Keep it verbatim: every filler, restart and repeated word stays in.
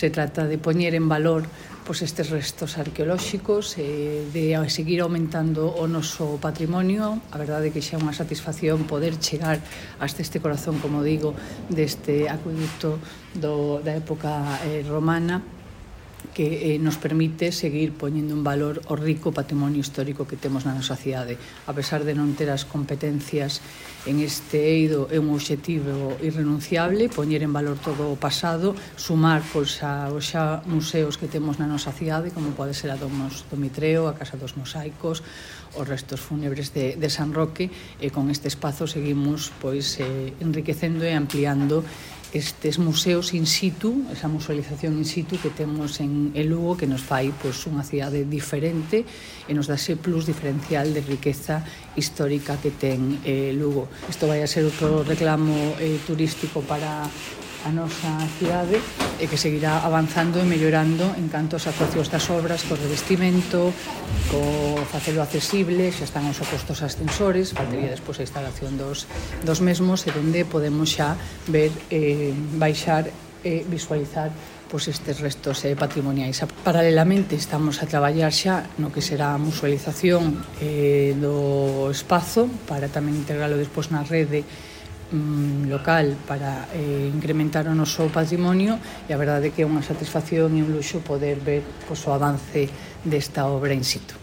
se trata de poñer en valor pois estes restos arqueolóxicos, eh, de seguir aumentando o noso patrimonio. A verdade é que xa é unha satisfacción poder chegar hasta este corazón, como digo, deste acueducto do, da época eh, romana, que eh, nos permite seguir poñendo en valor o rico patrimonio histórico que temos na nosa cidade. A pesar de non ter as competencias en este eido, é un obxectivo irrenunciable, poñer en valor todo o pasado, sumar pois, a, os xa museos que temos na nosa cidade, como pode ser a Domos do Mitreo, a Casa dos Mosaicos, os restos fúnebres de, de San Roque, e con este espazo seguimos pois, eh, enriquecendo e ampliando estes museos in situ, esa musealización in situ que temos en Lugo, que nos fai pois, unha cidade diferente e nos dá ese plus diferencial de riqueza histórica que ten eh, Lugo. Isto vai a ser outro reclamo eh, turístico para a nosa cidade e que seguirá avanzando e mellorando en canto aos asocios das obras, co revestimento, co facelo accesible, xa están os opostos ascensores, faltaría despois a instalación dos, dos mesmos, e donde podemos xa ver, eh, baixar e visualizar pois, estes restos eh, patrimoniais. Paralelamente estamos a traballar xa no que será a musealización eh, do espazo para tamén integralo despois na rede local para eh, incrementar o noso patrimonio, e a verdade é que é unha satisfacción e un luxo poder ver pois, o avance desta obra in situ.